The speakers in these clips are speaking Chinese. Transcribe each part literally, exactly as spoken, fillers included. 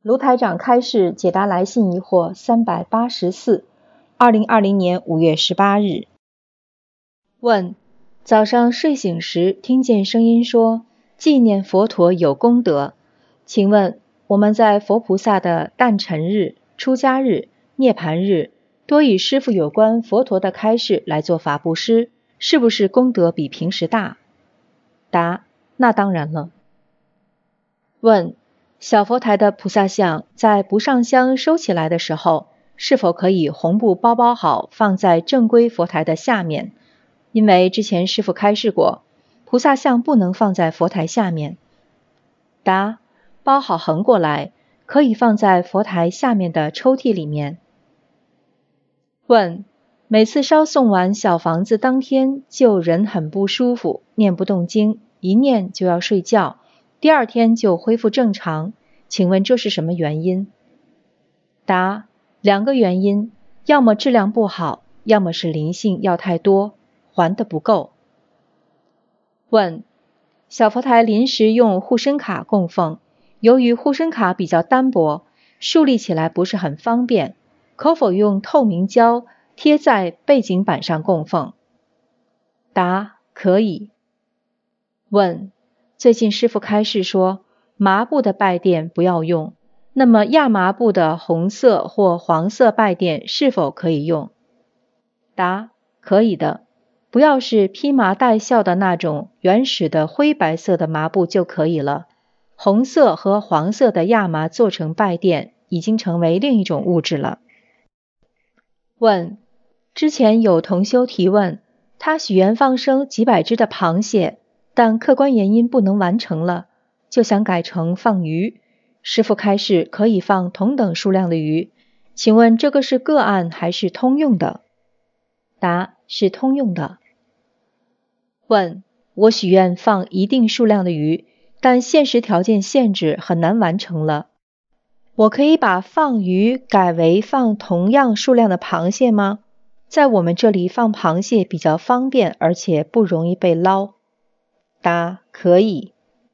卢台长开示解答来信疑惑三百八十四，二零二零年五月十八日。问：早上睡醒时听见声音说纪念佛陀有功德，请问我们在佛菩萨的诞辰日、出家日、涅盘日多以师父有关佛陀的开示来做法布施，是不是功德比平时大？答：那当然了。问：小佛台的菩萨像在不上香收起来的时候，是否可以红布包包好放在正规佛台的下面？因为之前师父开示过，菩萨像不能放在佛台下面。答：包好横过来，可以放在佛台下面的抽屉里面。问：每次烧送完小房子当天就人很不舒服，念不动经，一念就要睡觉，第二天就恢复正常，请问这是什么原因？答：两个原因，要么质量不好，要么是灵性要太多，还的不够。问：小佛台临时用护身卡供奉，由于护身卡比较单薄，竖立起来不是很方便，可否用透明胶贴在背景板上供奉？答：可以。问：最近师父开示说麻布的拜垫不要用，那么亚麻布的红色或黄色拜垫是否可以用？答：可以的，不要是披麻戴孝的那种原始的灰白色的麻布就可以了。红色和黄色的亚麻做成拜垫已经成为另一种物质了。问：之前有同修提问，他许愿放生几百只的螃蟹，但客观原因不能完成了，就想改成放鱼。师父开示可以放同等数量的鱼，请问这个是个案还是通用的？答：是通用的。问：我许愿放一定数量的鱼，但现实条件限制很难完成了，我可以把放鱼改为放同样数量的螃蟹吗？在我们这里放螃蟹比较方便，而且不容易被捞。答：可以。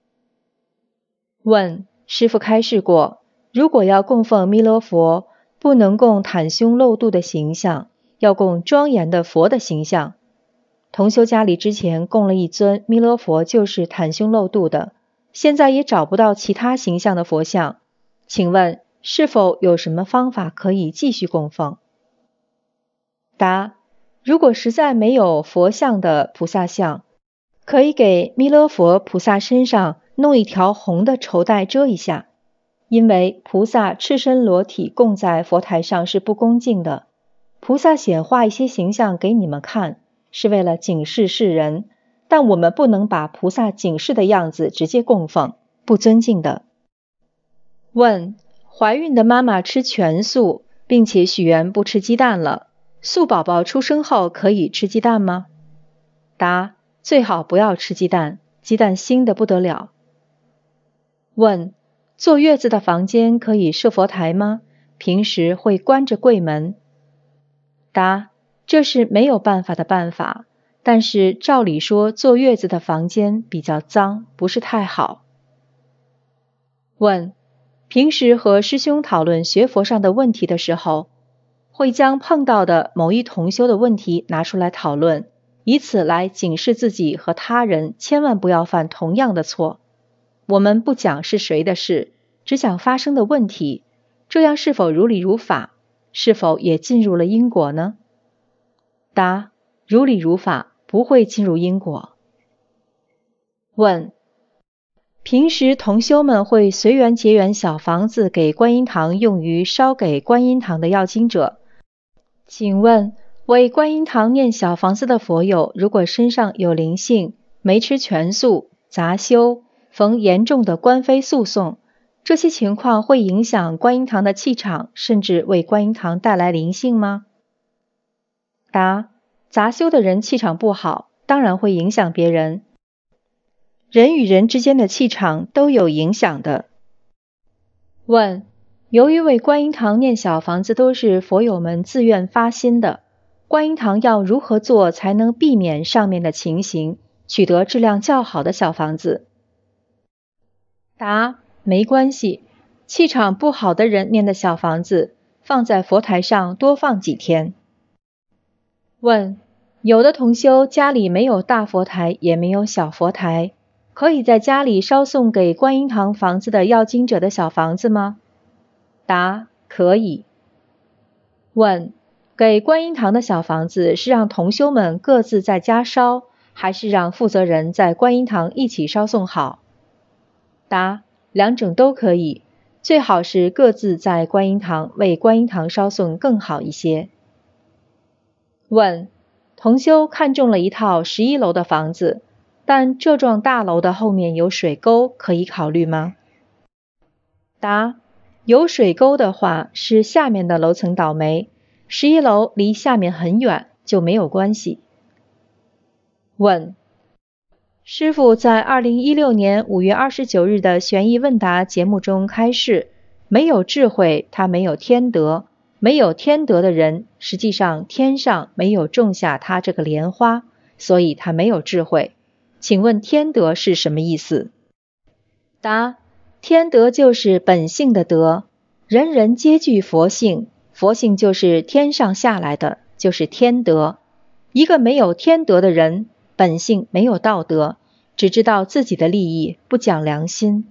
问：师父开示过，如果要供奉弥勒佛，不能供袒胸露肚的形象，要供庄严的佛的形象。同修家里之前供了一尊弥勒佛，就是袒胸露肚的，现在也找不到其他形象的佛像，请问是否有什么方法可以继续供奉？答：如果实在没有佛像的菩萨像，可以给弥勒佛菩萨身上弄一条红的绸带遮一下，因为菩萨赤身裸体供在佛台上是不恭敬的，菩萨显化一些形象给你们看，是为了警示世人，但我们不能把菩萨警示的样子直接供奉，不尊敬的。问：怀孕的妈妈吃全素，并且许愿不吃鸡蛋了，素宝宝出生后可以吃鸡蛋吗？答：最好不要吃鸡蛋，鸡蛋腥得不得了。问：坐月子的房间可以设佛台吗？平时会关着柜门。答：这是没有办法的办法，但是照理说坐月子的房间比较脏，不是太好。问：平时和师兄讨论学佛上的问题的时候，会将碰到的某一同修的问题拿出来讨论，以此来警示自己和他人千万不要犯同样的错。我们不讲是谁的事，只讲发生的问题，这样是否如理如法？是否也进入了因果呢？答：如理如法，不会进入因果。问：平时同修们会随缘结缘小房子给观音堂，用于烧给观音堂的要经者，请问为观音堂念小房子的佛友，如果身上有灵性，没吃全素，杂修，逢严重的官非诉讼，这些情况会影响观音堂的气场，甚至为观音堂带来灵性吗？答：杂修的人气场不好，当然会影响别人。人与人之间的气场都有影响的。问：由于为观音堂念小房子都是佛友们自愿发心的，观音堂要如何做才能避免上面的情形，取得质量较好的小房子？答：没关系， 气场不好的人念的小房子，放在佛台上多放几天。问：有的同修家里没有大佛台，也没有小佛台，可以在家里烧送给观音堂房子的要经者的小房子吗？答：可以。问：给观音堂的小房子是让同修们各自在家烧，还是让负责人在观音堂一起烧送好？答：两种都可以，最好是各自在观音堂为观音堂烧送更好一些。问：同修看中了一套十一楼的房子，但这幢大楼的后面有水沟，可以考虑吗？答：有水沟的话是下面的楼层倒霉，十一楼离下面很远，就没有关系。问：师父在二零一六年五月二十九日的悬疑问答节目中开示，没有智慧他没有天德，没有天德的人，实际上天上没有种下他这个莲花，所以他没有智慧。请问天德是什么意思？答：天德就是本性的德，人人皆具佛性，佛性就是天上下来的，就是天德。一个没有天德的人，本性没有道德，只知道自己的利益，不讲良心。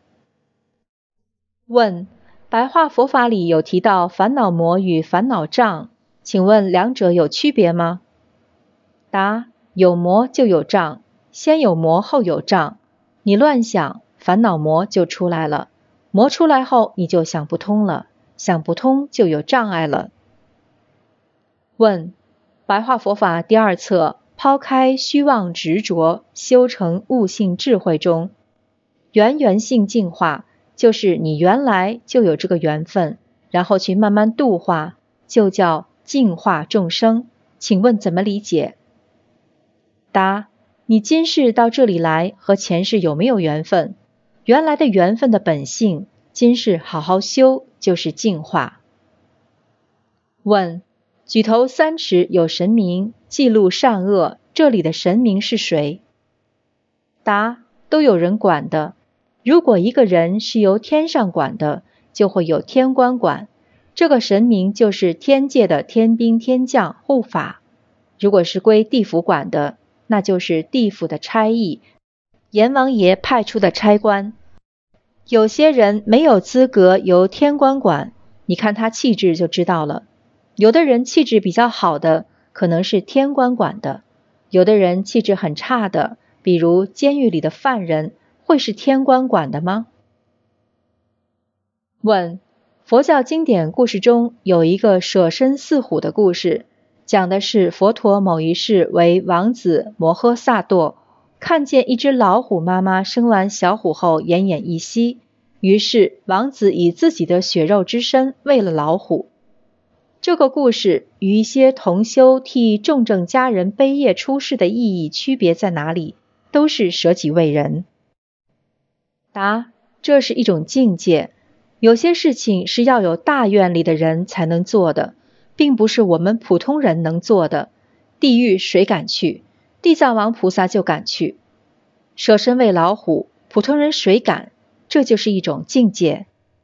问：白话佛法里有提到烦恼魔与烦恼障，请问两者有区别吗？答：有魔就有障，先有魔后有障，你乱想，烦恼魔就出来了，魔出来后你就想不通了，想不通就有障碍了。问：白话佛法第二册抛开虚妄执着，修成悟性智慧中，缘缘性净化，就是你原来就有这个缘分，然后去慢慢度化，就叫净化众生。请问怎么理解？答：你今世到这里来和前世有没有缘分？原来的缘分的本性，今世好好修就是净化。问：举头三尺有神明，记录善恶，这里的神明是谁？答：都有人管的。如果一个人是由天上管的，就会有天官管，这个神明就是天界的天兵天将护法。如果是归地府管的，那就是地府的差役，阎王爷派出的差官。有些人没有资格由天官管，你看他气质就知道了。有的人气质比较好的，可能是天官管的；有的人气质很差的，比如监狱里的犯人，会是天官管的吗？问：佛教经典故事中有一个舍身饲虎的故事，讲的是佛陀某一世为王子摩诃萨埵，看见一只老虎妈妈生完小虎后奄奄一息，于是王子以自己的血肉之身喂了老虎。这个故事与一些同修替重症家人悲业出世的意义区别在哪里？都是舍己为人。答：这是一种境界，有些事情是要有大愿力的人才能做的，并不是我们普通人能做的。地狱谁敢去？地藏王菩萨就敢去。舍身喂老虎，普通人谁敢？这就是一种境界。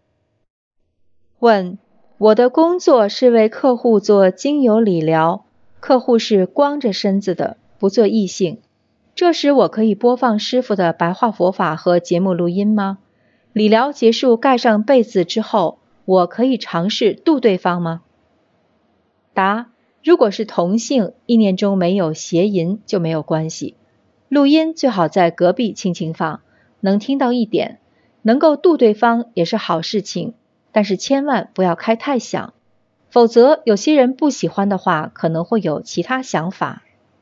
问：我的工作是为客户做精油理疗，客户是光着身子的，不做异性，这时我可以播放师父的白话佛法和节目录音吗？理疗结束盖上被子之后，我可以尝试度对方吗？答：如果是同性，意念中没有邪淫就没有关系。录音最好在隔壁轻轻放，能听到一点，能够度对方也是好事情，但是千万不要开太响，否则有些人不喜欢的话，可能会有其他想法。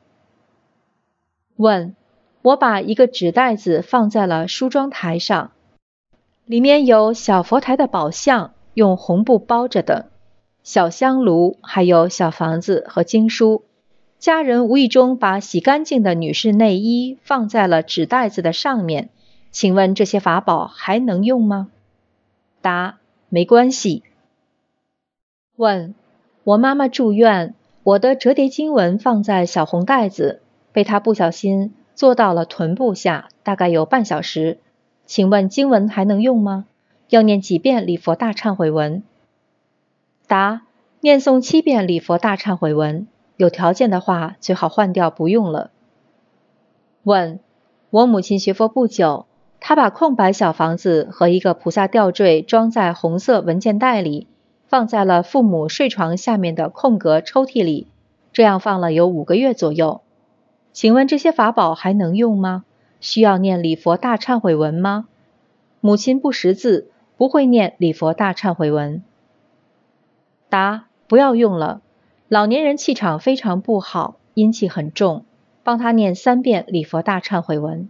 问：我把一个纸袋子放在了梳妆台上，里面有小佛台的宝相，用红布包着的，小香炉，还有小房子和经书。家人无意中把洗干净的女士内衣放在了纸袋子的上面，请问这些法宝还能用吗？答：没关系。问：我妈妈住院，我的折叠经文放在小红袋子，被她不小心坐到了臀部下，大概有半小时，请问经文还能用吗？ 要念几遍礼佛大忏悔文？答：念诵七遍礼佛大忏悔文，有条件的话最好换掉不用了。问：我母亲学佛不久，她把空白小房子和一个菩萨吊坠装在红色文件袋里，放在了父母睡床下面的空格抽屉里，这样放了有五个月左右。请问这些法宝还能用吗？需要念礼佛大忏悔文吗？母亲不识字，不会念礼佛大忏悔文。答：不要用了，老年人气场非常不好，阴气很重，帮他念三遍礼佛大忏悔文。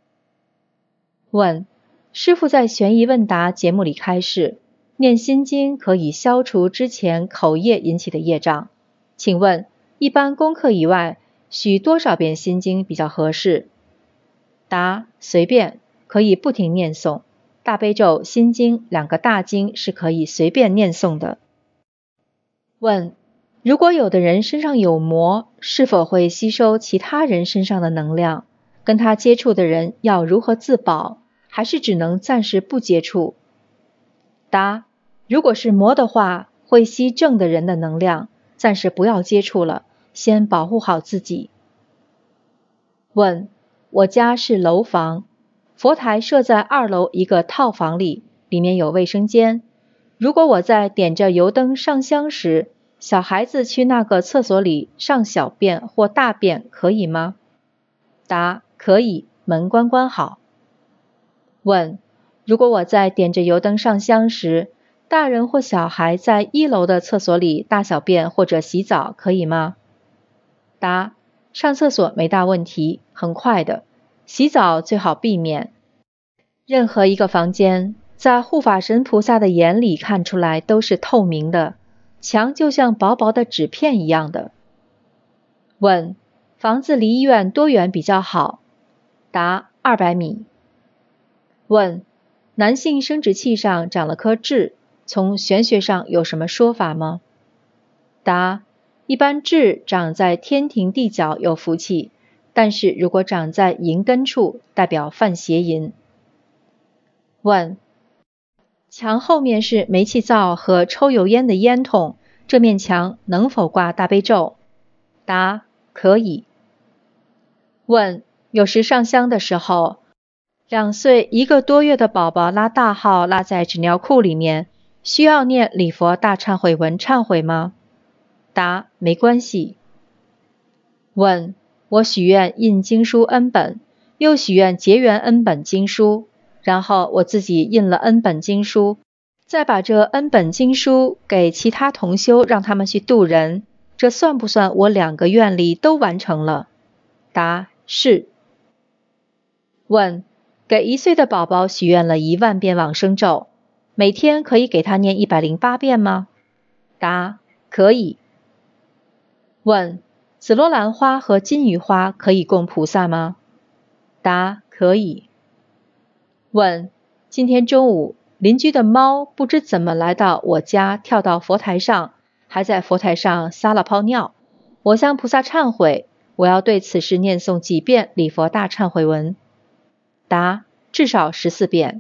问：师父在悬疑问答节目里开示，念心经可以消除之前口业引起的业障，请问一般功课以外，许多少遍心经比较合适？答：随便，可以不停念诵，大悲咒、心经两个大经是可以随便念诵的。问：如果有的人身上有魔，是否会吸收其他人身上的能量？跟他接触的人要如何自保？还是只能暂时不接触？答：如果是魔的话，会吸正的人的能量，暂时不要接触了，先保护好自己。问：我家是楼房，佛台设在二楼一个套房里，里面有卫生间。如果我在点着油灯上香时，小孩子去那个厕所里上小便或大便可以吗？答：可以，门关关好。问：如果我在点着油灯上香时，大人或小孩在一楼的厕所里大小便或者洗澡可以吗？答：上厕所没大问题，很快的，洗澡最好避免。任何一个房间，在护法神菩萨的眼里看出来都是透明的，墙就像薄薄的纸片一样的。问：房子离医院多远比较好？答：二百米。问：男性生殖器上长了颗痣，从玄学上有什么说法吗？答：一般痣长在天庭地角有福气，但是如果长在银根处，代表犯邪淫。问：墙后面是煤气灶和抽油烟的烟筒，这面墙能否挂大悲咒？答：可以。问：有时上香的时候，两岁一个多月的宝宝拉大号拉在纸尿裤里面，需要念礼佛大忏悔文忏悔吗？答：没关系。问：我许愿印经书 N 本，又许愿结缘 N 本经书，然后我自己印了 N 本经书，再把这 N 本经书给其他同修，让他们去度人，这算不算我两个愿力都完成了？答：是。问：给一岁的宝宝许愿了一万遍往生咒，每天可以给他念一百零八遍吗？答：可以。问：紫罗兰花和金鱼花可以供菩萨吗？答：可以。问：今天中午邻居的猫不知怎么来到我家，跳到佛台上，还在佛台上撒了泡尿，我向菩萨忏悔，我要对此事念诵几遍礼佛大忏悔文？答：至少十四遍。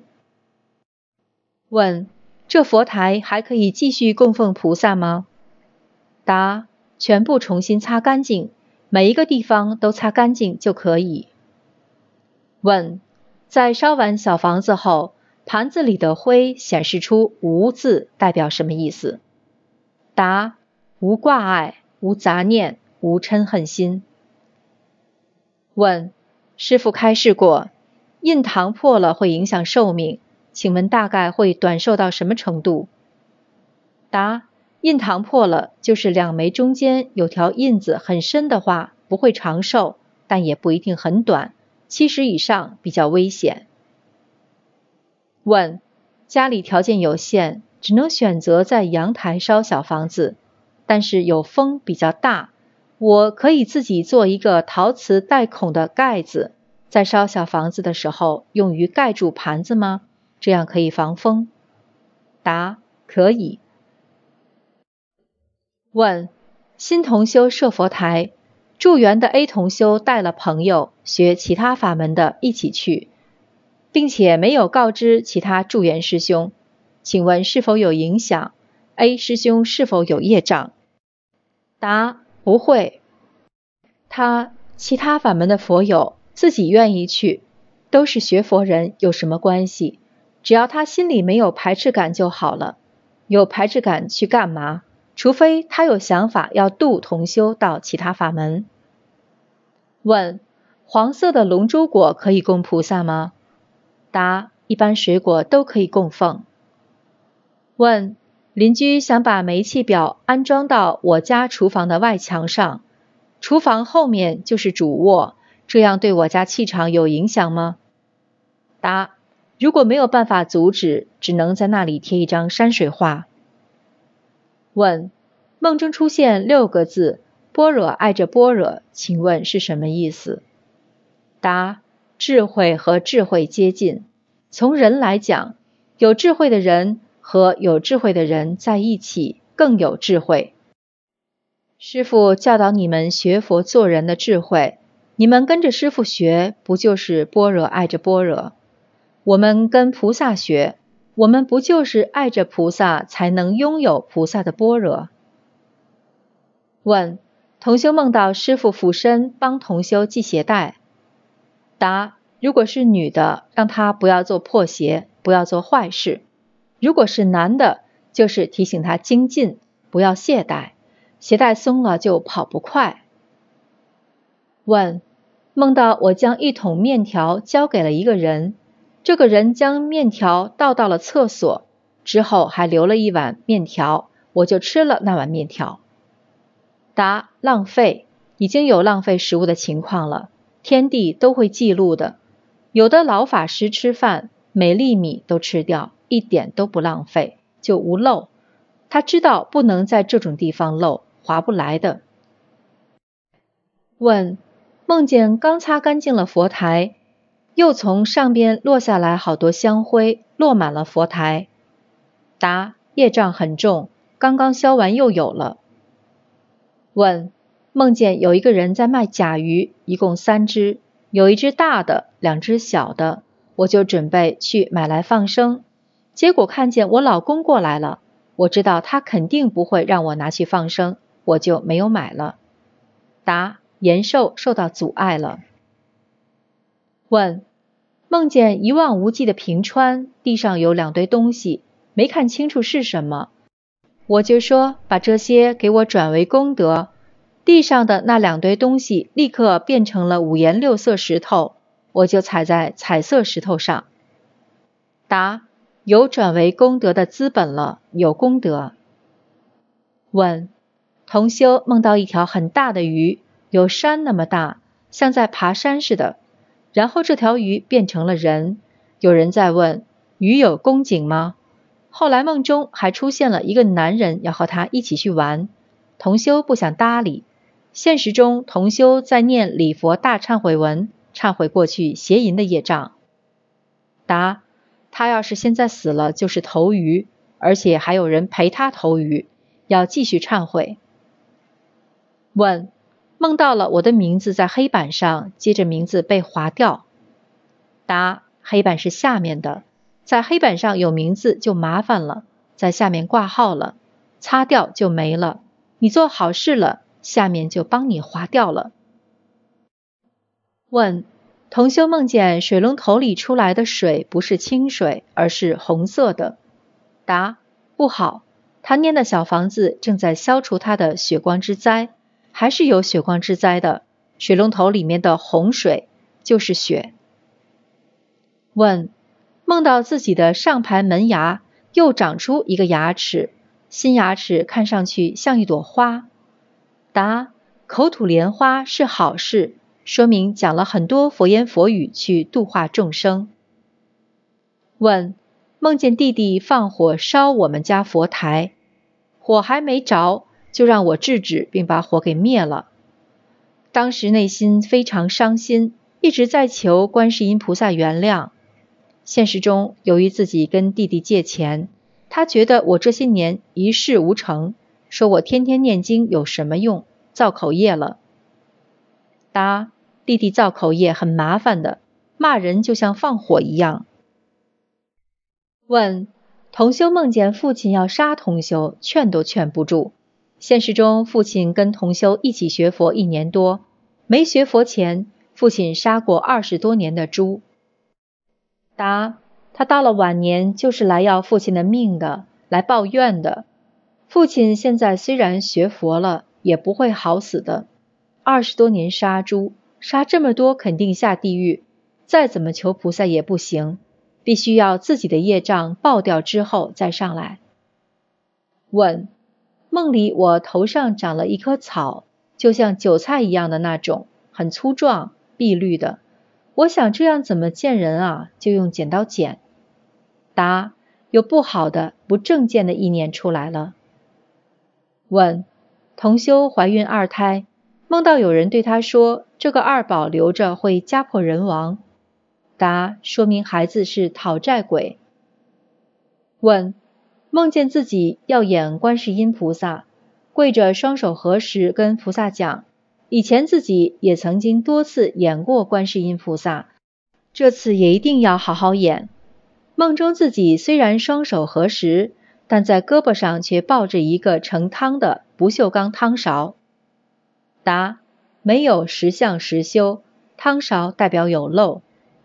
问：这佛台还可以继续供奉菩萨吗？答：全部重新擦干净，每一个地方都擦干净就可以。问：在烧完小房子后，盘子里的灰显示出无字，代表什么意思？答：无挂碍，无杂念，无嗔恨心。问：师父开示过，印堂破了会影响寿命，请问大概会短寿到什么程度？答：印堂破了，就是两眉中间有条印子很深的话，不会长寿，但也不一定很短，七十以上比较危险。问：家里条件有限，只能选择在阳台烧小房子，但是有风比较大，我可以自己做一个陶瓷带孔的盖子，在烧小房子的时候用于盖住盘子吗？这样可以防风。答：可以。问：新同修设佛台，助缘的 A 同修带了朋友学其他法门的一起去，并且没有告知其他助缘师兄， 请问是否有影响 ？A. 师兄是否有业障？答：不会。他其他法门的佛友自己愿意去，都是学佛人，有什么关系？只要他心里没有排斥感就好了。有排斥感去干嘛？除非他有想法要度同修到其他法门。问：黄色的龙珠果可以供菩萨吗？答：一般水果都可以供奉。问：邻居想把煤气表安装到我家厨房的外墙上，厨房后面就是主卧，这样对我家气场有影响吗？答：如果没有办法阻止，只能在那里贴一张山水画。问：梦中出现六个字，般若爱着般若，请问是什么意思？答：智慧和智慧接近。从人来讲，有智慧的人和有智慧的人在一起更有智慧。师父教导你们学佛做人的智慧，你们跟着师父学，不就是般若爱着般若？我们跟菩萨学，我们不就是爱着菩萨才能拥有菩萨的般若？问：同修梦到师父俯身帮同修系鞋带。答：如果是女的，让她不要做破鞋，不要做坏事；如果是男的，就是提醒他精进，不要懈怠，鞋带松了就跑不快。问：梦到我将一桶面条交给了一个人，这个人将面条倒到了厕所，之后还留了一碗面条，我就吃了那碗面条。答：浪费，已经有浪费食物的情况了，天地都会记录的。有的老法师吃饭，每粒米都吃掉，一点都不浪费，就无漏。他知道不能在这种地方漏，划不来的。问：梦见刚擦干净了佛台，又从上边落下来好多香灰，落满了佛台。答：业障很重，刚刚消完又有了。问：梦见有一个人在卖甲鱼，一共三只，有一只大的，两只小的，我就准备去买来放生，结果看见我老公过来了，我知道他肯定不会让我拿去放生，我就没有买了。答：延寿受到阻碍了。问：梦见一望无际的平川，地上有两堆东西，没看清楚是什么，我就说把这些给我转为功德，地上的那两堆东西立刻变成了五颜六色石头，我就踩在彩色石头上。答：有转为功德的资本了，有功德。问：同修梦到一条很大的鱼，有山那么大，像在爬山似的，然后这条鱼变成了人，有人在问：鱼有公颈吗？后来梦中还出现了一个男人要和他一起去玩，同修不想搭理。现实中同修在念礼佛大忏悔文，忏悔过去邪淫的业障。答：他要是现在死了就是投鱼，而且还有人陪他投鱼，要继续忏悔。问：梦到了我的名字在黑板上，接着名字被划掉。答：黑板是下面的，在黑板上有名字就麻烦了，在下面挂号了，擦掉就没了，你做好事了，下面就帮你划掉了。问：同修梦见水龙头里出来的水不是清水，而是红色的。答：不好，他念的小房子正在消除他的血光之灾，还是有血光之灾的，水龙头里面的红水就是血。问：梦到自己的上排门牙又长出一个牙齿，新牙齿看上去像一朵花。答：口吐莲花是好事，说明讲了很多佛言佛语去度化众生。问：梦见弟弟放火烧我们家佛台，火还没着，就让我制止并把火给灭了。当时内心非常伤心，一直在求观世音菩萨原谅。现实中由于自己跟弟弟借钱，他觉得我这些年一事无成，说我天天念经有什么用，造口业了。答：弟弟造口业很麻烦的，骂人就像放火一样。问： 同修梦见父亲要杀同修，劝都劝不住。现实中，父亲跟同修一起学佛一年多，没学佛前，父亲杀过二十多年的猪。答：他到了晚年就是来要父亲的命的，来报怨的。父亲现在虽然学佛了，也不会好死的。二十多年杀猪，杀这么多肯定下地狱，再怎么求菩萨也不行，必须要自己的业障报掉之后再上来。问：梦里我头上长了一棵草，就像韭菜一样的那种，很粗壮，碧绿的。我想这样怎么见人啊，就用剪刀剪。答：有不好的、不正见的意念出来了。问：同修怀孕二胎，梦到有人对她说，这个二宝留着会家破人亡。答：说明孩子是讨债鬼。问：梦见自己要演观世音菩萨，跪着双手合十跟菩萨讲，以前自己也曾经多次演过观世音菩萨，这次也一定要好好演。梦中自己虽然双手合十，但在胳膊上却抱着一个盛汤的不锈钢汤勺。答：没有实相实修，汤勺代表有漏。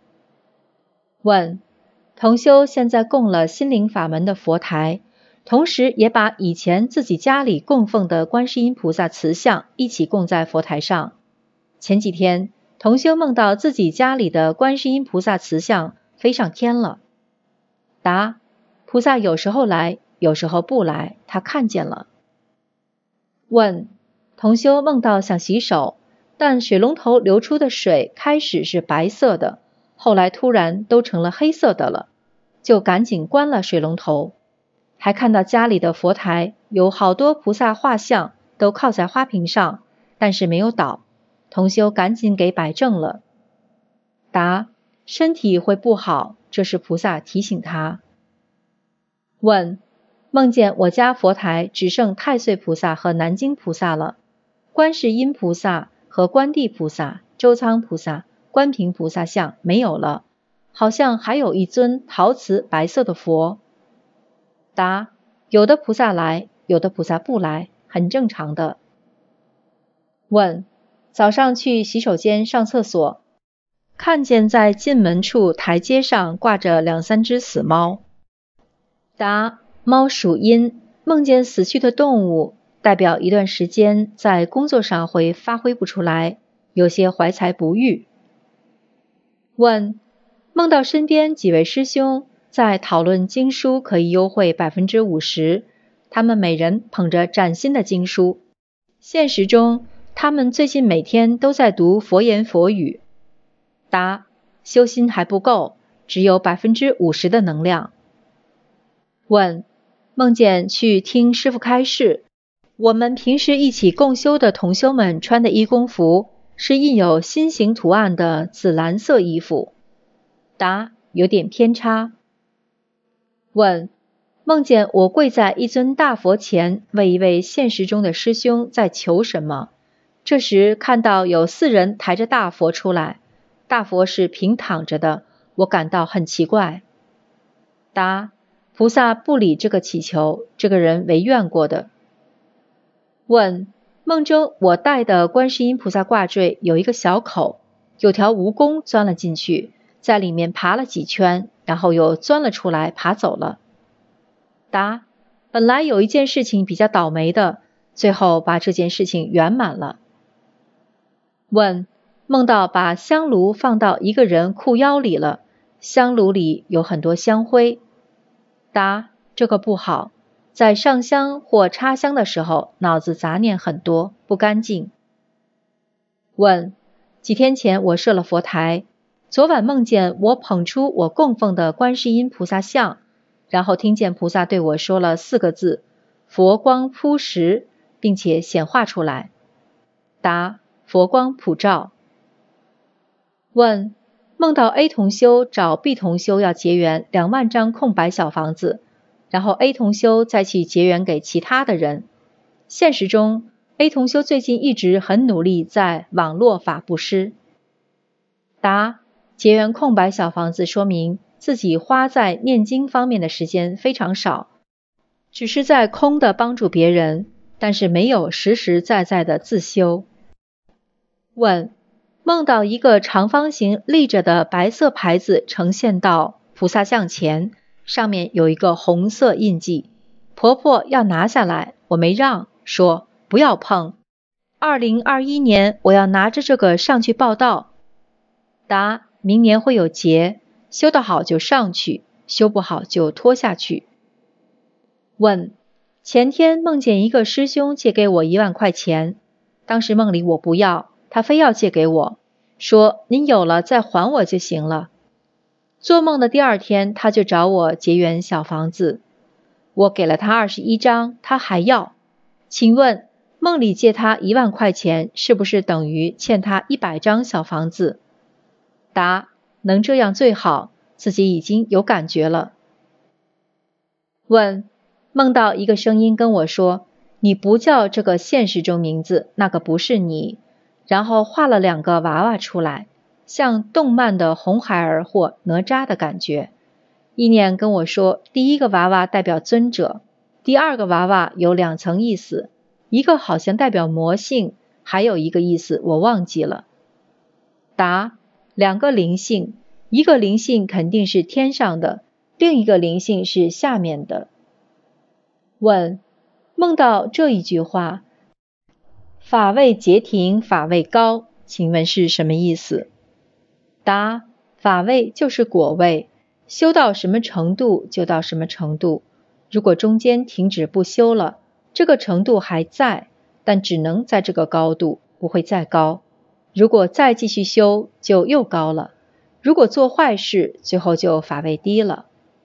问：同修现在供了心灵法门的佛台，同时也把以前自己家里供奉的观世音菩萨瓷像一起供在佛台上。前几天同修梦到自己家里的观世音菩萨瓷像飞上天了。答：菩萨有时候来，有时候不来，他看见了。问：同修梦到想洗手，但水龙头流出的水开始是白色的，后来突然都成了黑色的了，就赶紧关了水龙头。还看到家里的佛台有好多菩萨画像都靠在花瓶上，但是没有倒，同修赶紧给摆正了。答：身体会不好，这是菩萨提醒他。问：梦见我家佛台只剩太岁菩萨和南京菩萨了，观世音菩萨和观地菩萨、周仓菩萨、观平菩萨像没有了，好像还有一尊陶瓷白色的佛。答：有的菩萨来，有的菩萨不来，很正常的。问：早上去洗手间上厕所，看见在进门处台阶上挂着两三只死猫。答：猫属阴，梦见死去的动物，代表一段时间在工作上会发挥不出来，有些怀才不遇。问：梦到身边几位师兄在讨论经书可以优惠 百分之五十， 他们每人捧着崭新的经书，现实中他们最近每天都在读佛言佛语。答：修心还不够，只有 百分之五十 的能量。问：梦见去听师父开示，我们平时一起共修的同修们穿的义工服是印有心形图案的紫蓝色衣服。答：有点偏差。问：梦见我跪在一尊大佛前，为一位现实中的师兄在求什么，这时看到有四人抬着大佛出来，大佛是平躺着的，我感到很奇怪。答：菩萨不理这个祈求，这个人违愿过的。问：梦中我戴的观世音菩萨挂坠有一个小口，有条蜈蚣钻了进去，在里面爬了几圈，然后又钻了出来，爬走了。答：本来有一件事情比较倒霉的，最后把这件事情圆满了。问：梦到把香炉放到一个人裤腰里了，香炉里有很多香灰。答：这个不好，在上香或插香的时候，脑子杂念很多，不干净。问：几天前我设了佛台，昨晚梦见我捧出我供奉的观世音菩萨像，然后听见菩萨对我说了四个字：佛光铺实，并且显化出来。答：佛光普照。问：梦到 A 同修找 B 同修要结缘两万张空白小房子，然后 A 同修再去结缘给其他的人。现实中 A 同修最近一直很努力在网络法布施。答：结缘空白小房子说明自己花在念经方面的时间非常少，只是在空的帮助别人，但是没有实实在在的自修。问：梦到一个长方形立着的白色牌子呈现到菩萨像前，上面有一个红色印记，婆婆要拿下来，我没让，说不要碰。二零二一年我要拿着这个上去报道。答：明年会有劫，修得好就上去，修不好就拖下去。问：前天梦见一个师兄借给我一万块钱，当时梦里我不要，他非要借给我，说您有了再还我就行了。做梦的第二天他就找我结缘小房子，我给了他二十一张，他还要。请问梦里借他一万块钱是不是等于欠他一百张小房子？答：能这样最好，自己已经有感觉了。问：梦到一个声音跟我说，你不叫这个现实中名字，那个不是你，然后画了两个娃娃出来，像动漫的红孩儿或哪吒的感觉。意念跟我说，第一个娃娃代表尊者，第二个娃娃有两层意思，一个好像代表魔性，还有一个意思我忘记了。答：两个灵性，一个灵性肯定是天上的，另一个灵性是下面的。问：梦到这一句话，法位结停，法位高，请问是什么意思？答：法位就是果位，修到什么程度就到什么程度，如果中间停止不修了，这个程度还在，但只能在这个高度，不会再高。如果再继续修，就又高了。如果做坏事，最后就法位低了。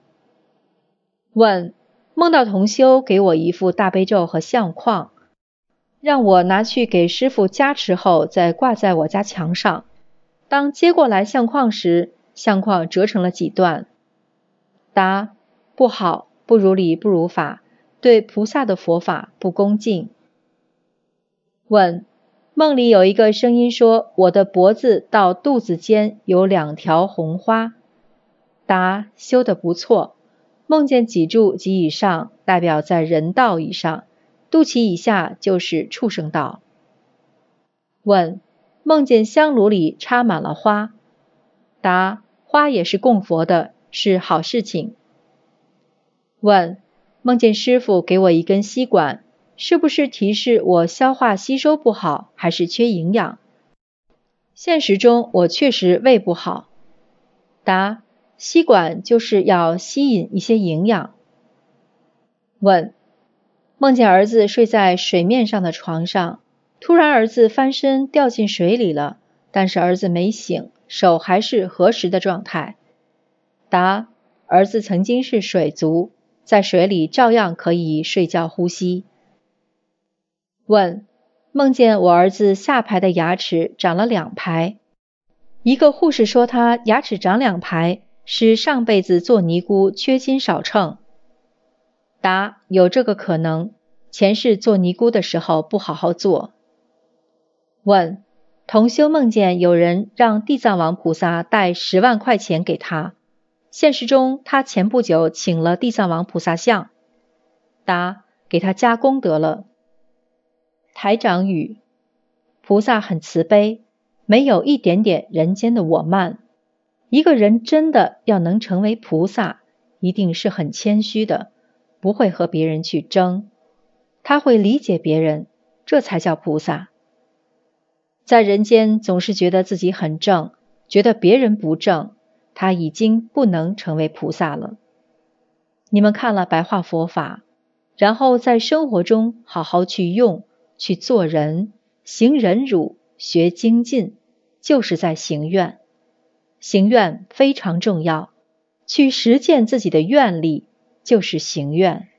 问：梦到同修给我一副大悲咒和相框，让我拿去给师父加持后再挂在我家墙上。当接过来相框时，相框折成了几段。答：不好，不如理，不如法，对菩萨的佛法不恭敬。问：梦里有一个声音说，我的脖子到肚子间有两条红花。答：修得不错，梦见脊柱及以上代表在人道以上，肚脐以下就是畜生道。问：梦见香炉里插满了花。答：花也是供佛的，是好事情。问：梦见师父给我一根吸管，是不是提示我消化吸收不好，还是缺营养？现实中我确实胃不好。答：吸管就是要吸引一些营养。问：梦见儿子睡在水面上的床上，突然儿子翻身掉进水里了，但是儿子没醒，手还是合十的状态。答：儿子曾经是水族，在水里照样可以睡觉呼吸。问：梦见我儿子下排的牙齿长了两排，一个护士说他牙齿长两排是上辈子做尼姑缺斤少秤。答：有这个可能，前世做尼姑的时候不好好做。问：同修梦见有人让地藏王菩萨带十万块钱给他，现实中他前不久请了地藏王菩萨像。答：给他加功德了。台长语：菩萨很慈悲，没有一点点人间的我慢。一个人真的要能成为菩萨，一定是很谦虚的，不会和别人去争，他会理解别人，这才叫菩萨。在人间总是觉得自己很正，觉得别人不正，他已经不能成为菩萨了。你们看了白话佛法，然后在生活中好好去用，去做人，行忍辱，学精进，就是在行愿。行愿非常重要，去实践自己的愿力，就是行愿。